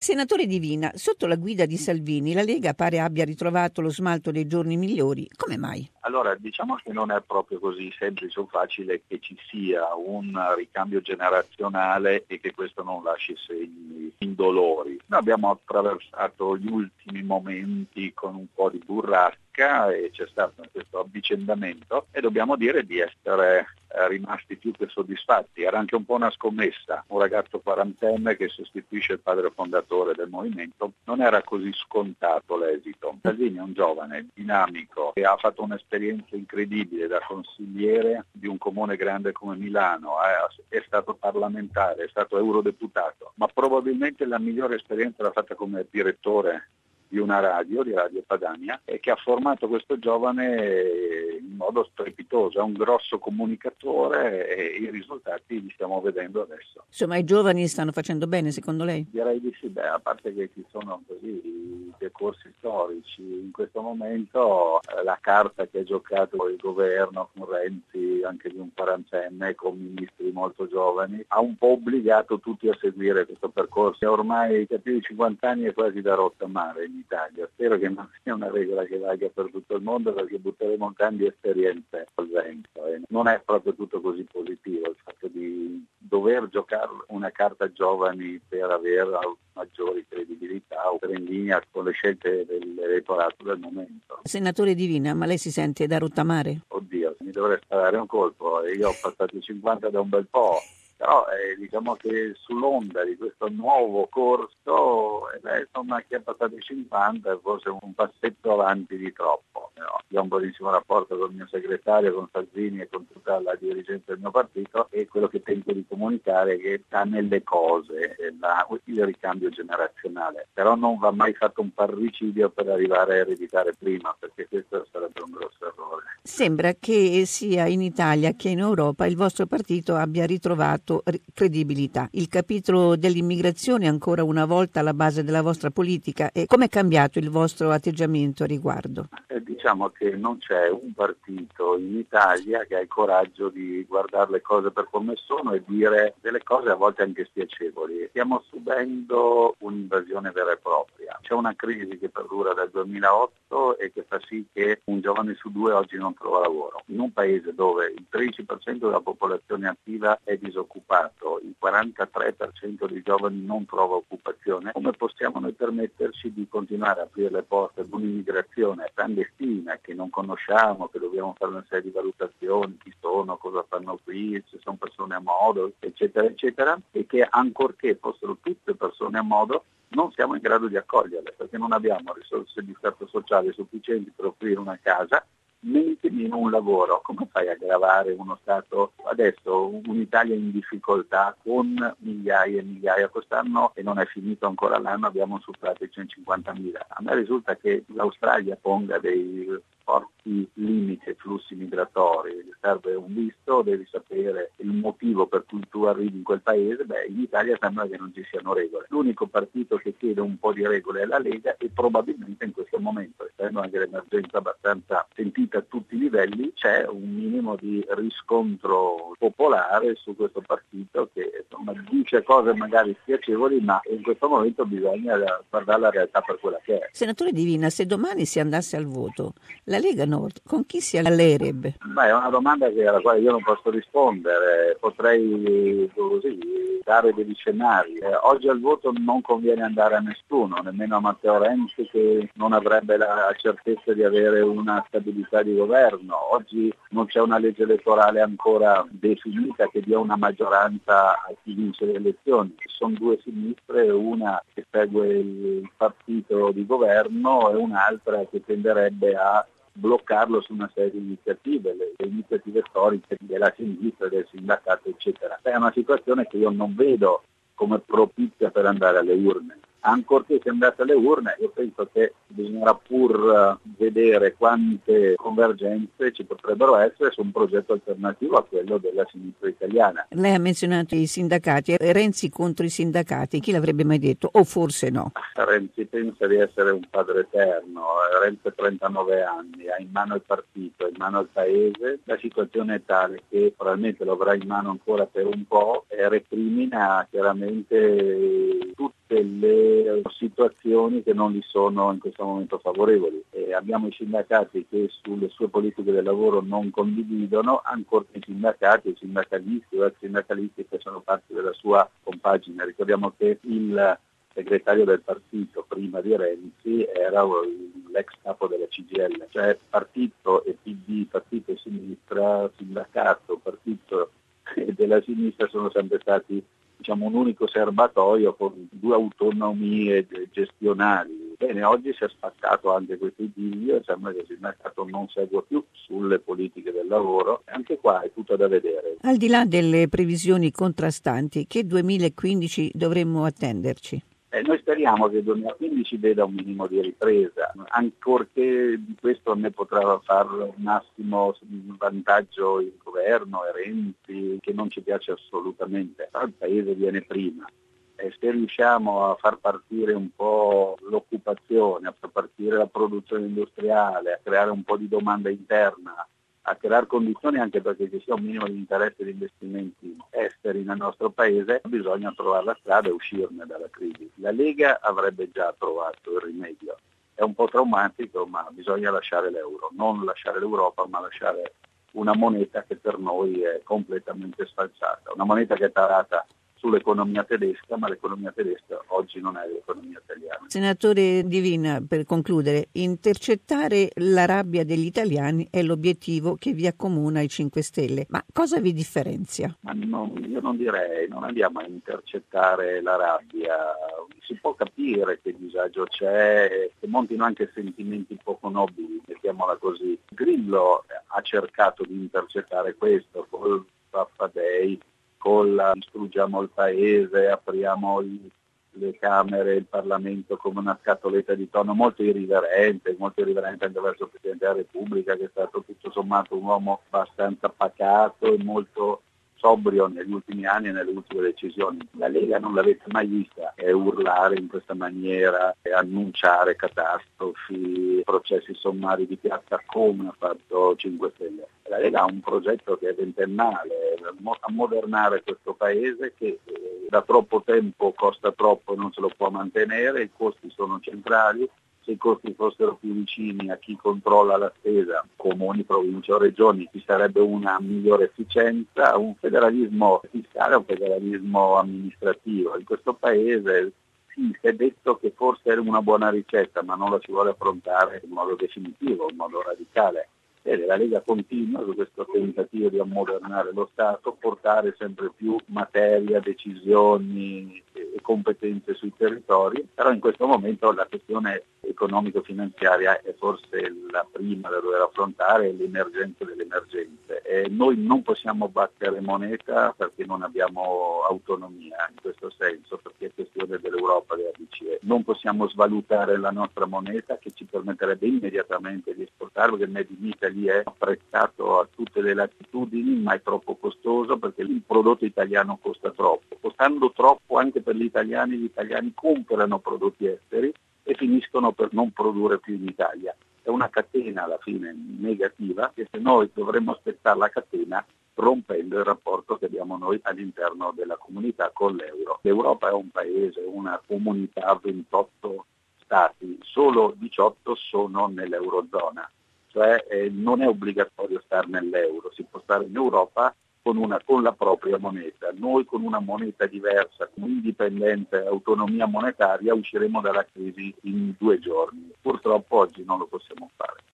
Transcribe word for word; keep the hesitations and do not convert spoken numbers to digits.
Senatore Divina, sotto la guida di Salvini la Lega pare abbia ritrovato lo smalto dei giorni migliori. Come mai? Allora, diciamo che non è proprio così semplice o facile che ci sia un ricambio generazionale e che questo non lasci segni indolori. Noi abbiamo attraversato gli ultimi momenti con un po' di burrasca e c'è stato questo avvicendamento e dobbiamo dire di essere eh, rimasti più che soddisfatti. Era anche un po' una scommessa, un ragazzo quarantenne che sostituisce il padre fondatore del movimento, non era così scontato l'esito. Salvini è un giovane dinamico che ha fatto un'esperienza incredibile da consigliere di un comune grande come Milano, è, è stato parlamentare, è stato eurodeputato, ma probabilmente la migliore esperienza l'ha fatta come direttore di una radio, di Radio Padania, e che ha formato questo giovane in modo strepitoso, è un grosso comunicatore e i risultati li stiamo vedendo adesso. Insomma, i giovani stanno facendo bene secondo lei? Direi di sì, beh, a parte che ci sono così i decorsi storici, in questo momento eh, la carta che ha giocato il governo con Renzi, anche di un quarantenne, con ministri molto giovani, ha un po' obbligato tutti a seguire questo percorso. Ormai da più di cinquanta anni è quasi da rottamare in Italia. Spero che non sia una regola che valga per tutto il mondo, perché butteremo grandi esperienze al vento. E non è proprio tutto così positivo il fatto di dover giocare una carta giovani per avere maggiori credibilità o per in linea con le scelte dell'elettorato del momento. Senatore Divina, ma lei si sente da rottamare? Oddio, mi dovrei sparare un colpo. Io ho passato i cinquanta da un bel po'. Però eh, diciamo che sull'onda di questo nuovo corso, eh, beh, insomma, chi ha passato i cinquanta è forse un passetto avanti di troppo. No? Io ho un buonissimo rapporto con il mio segretario, con Salvini e con tutta la dirigenza del mio partito, e quello che tento di comunicare è che sta nelle cose eh, la, il ricambio generazionale. Però non va mai fatto un parricidio per arrivare a ereditare prima, perché questo sarebbe un grosso errore. Sembra che sia in Italia che in Europa il vostro partito abbia ritrovato credibilità. Il capitolo dell'immigrazione è ancora una volta alla base della vostra politica, e come è cambiato il vostro atteggiamento a riguardo? Eh, diciamo che non c'è un partito in Italia che ha il coraggio di guardare le cose per come sono e dire delle cose a volte anche spiacevoli. Stiamo subendo un'invasione vera e propria. C'è una crisi che perdura dal duemilaotto e che fa sì che un giovane su due oggi non trova lavoro. In un paese dove il tredici per cento della popolazione attiva è disoccupato, il quarantatré per cento dei giovani non trova occupazione, come possiamo noi permetterci di continuare a aprire le porte ad un'immigrazione clandestina che non conosciamo, che dobbiamo fare una serie di valutazioni, chi sono, cosa fanno qui, se sono persone a modo, eccetera, eccetera, e che ancorché fossero tutte persone a modo, non siamo in grado di accoglierle, perché non abbiamo risorse di stato sociale sufficienti per offrire una casa, mentre meno un lavoro. Come fai a gravare uno Stato adesso, un'Italia in difficoltà con migliaia e migliaia quest'anno, e non è finito ancora l'anno, abbiamo superato i centocinquantamila. A me risulta che l'Australia ponga dei forti limiti ai flussi migratori, serve un visto, devi sapere il motivo per cui tu arrivi in quel paese. Beh, in Italia sembra che non ci siano regole. L'unico partito che chiede un po' di regole è la Lega, e probabilmente in questo momento, essendo anche l'emergenza abbastanza sentita a tutti i livelli, c'è un minimo di riscontro popolare su questo partito che insomma dice cose magari spiacevoli, ma in questo momento bisogna guardare la realtà per quella che è. Senatore Divina, se domani si andasse al voto, la Lega Nord con chi si alleerebbe? Beh, è una domanda che, alla quale io non posso rispondere, potrei così dare degli scenari. Eh, oggi al voto non conviene andare a nessuno, nemmeno a Matteo Renzi, che non avrebbe la certezza di avere una stabilità di governo. Oggi non c'è una legge elettorale ancora definita che dia una maggioranza a chi vince le elezioni. Ci sono due sinistre, una che segue il partito di governo e un'altra che tenderebbe a bloccarlo su una serie di iniziative, le, le iniziative storiche della sinistra, del sindacato, eccetera. È una situazione che io non vedo come propizia per andare alle urne. Ancorché sia andate alle urne, io penso che bisognerà pur vedere quante convergenze ci potrebbero essere su un progetto alternativo a quello della sinistra italiana. Lei ha menzionato i sindacati, Renzi contro i sindacati, chi l'avrebbe mai detto? O forse no? Renzi pensa di essere un padre eterno, Renzi ha trentanove anni, ha in mano il partito, ha in mano il paese, la situazione è tale che probabilmente lo avrà in mano ancora per un po', e recrimina chiaramente tutti delle situazioni che non gli sono in questo momento favorevoli. E abbiamo i sindacati che sulle sue politiche del lavoro non condividono, ancora i sindacati, i sindacalisti o ex sindacalisti che sono parte della sua compagine. Ricordiamo che il segretario del partito prima di Renzi era l'ex capo della C G I L, cioè partito e P D, partito e sinistra, sindacato, partito e della sinistra sono sempre stati, diciamo, un unico serbatoio con due autonomie gestionali. Bene, oggi si è spaccato anche questo idillio e sembra che il sindacato non segua più sulle politiche del lavoro. Anche qua è tutto da vedere. Al di là delle previsioni contrastanti, che duemilaquindici dovremmo attenderci? Eh, noi speriamo che il duemilaquindici veda un minimo di ripresa, ancorché di questo ne potrà fare un massimo vantaggio il governo e Renzi, che non ci piace assolutamente, però il paese viene prima. E se riusciamo a far partire un po' l'occupazione, a far partire la produzione industriale, a creare un po' di domanda interna, a creare condizioni anche perché ci sia un minimo di interesse di investimenti esteri nel nostro paese, bisogna trovare la strada e uscirne dalla crisi. La Lega avrebbe già trovato il rimedio. È un po' traumatico, ma bisogna lasciare l'euro, non lasciare l'Europa, ma lasciare una moneta che per noi è completamente sfalsata, una moneta che è tarata sull'economia tedesca, ma l'economia tedesca oggi non è l'economia italiana. Senatore Divina, per concludere, intercettare la rabbia degli italiani è l'obiettivo che vi accomuna ai cinque Stelle. Ma cosa vi differenzia? Ma no, io non direi, non andiamo a intercettare la rabbia. Si può capire che disagio c'è, che montino anche sentimenti poco nobili, mettiamola così. Grillo ha cercato di intercettare questo col Papa Day, con la distruggiamo il paese, apriamo i, le Camere, il Parlamento come una scatoletta di tonno, molto irriverente, molto irriverente anche verso il Presidente della Repubblica, che è stato tutto sommato un uomo abbastanza pacato e molto sobrio negli ultimi anni e nelle ultime decisioni. La Lega non l'avete mai vista eh, urlare in questa maniera, eh, annunciare catastrofi, processi sommari di piazza come ha fatto cinque Stelle. La Lega ha un progetto che è ventennale, ammodernare questo paese che eh, da troppo tempo costa troppo e non se lo può mantenere, i costi sono centrali. Se i costi fossero più vicini a chi controlla la spesa, comuni, province o regioni, ci sarebbe una migliore efficienza, un federalismo fiscale, un federalismo amministrativo. In questo paese sì, si è detto che forse era una buona ricetta, ma non la si vuole affrontare in modo definitivo, in modo radicale. Bene, la Lega continua su questo tentativo di ammodernare lo Stato, portare sempre più materia, decisioni e competenze sui territori, però in questo momento la questione economico-finanziaria è forse la prima da dover affrontare, l'emergenza delle emergenze. E noi non possiamo battere moneta perché non abbiamo autonomia in questo senso, perché è questione dell'Europa, della B C E. Non possiamo svalutare la nostra moneta che ci permetterebbe immediatamente di esportare, perché il Made in Italy è apprezzato a tutte le latitudini, ma è troppo costoso perché il prodotto italiano costa troppo. Costando troppo anche per gli italiani, gli italiani comprano prodotti esteri e finiscono per non produrre più in Italia. È una catena alla fine negativa che se noi dovremmo aspettare la catena rompendo il rapporto che abbiamo noi all'interno della comunità con l'euro. L'Europa è un paese, una comunità, ventotto stati, solo diciotto sono nell'eurozona, cioè eh, non è obbligatorio stare nell'euro, si può stare in Europa con, una, con la propria moneta. Noi con una moneta diversa, con indipendente autonomia monetaria, usciremo dalla crisi in due giorni. Purtroppo oggi non lo possiamo fare.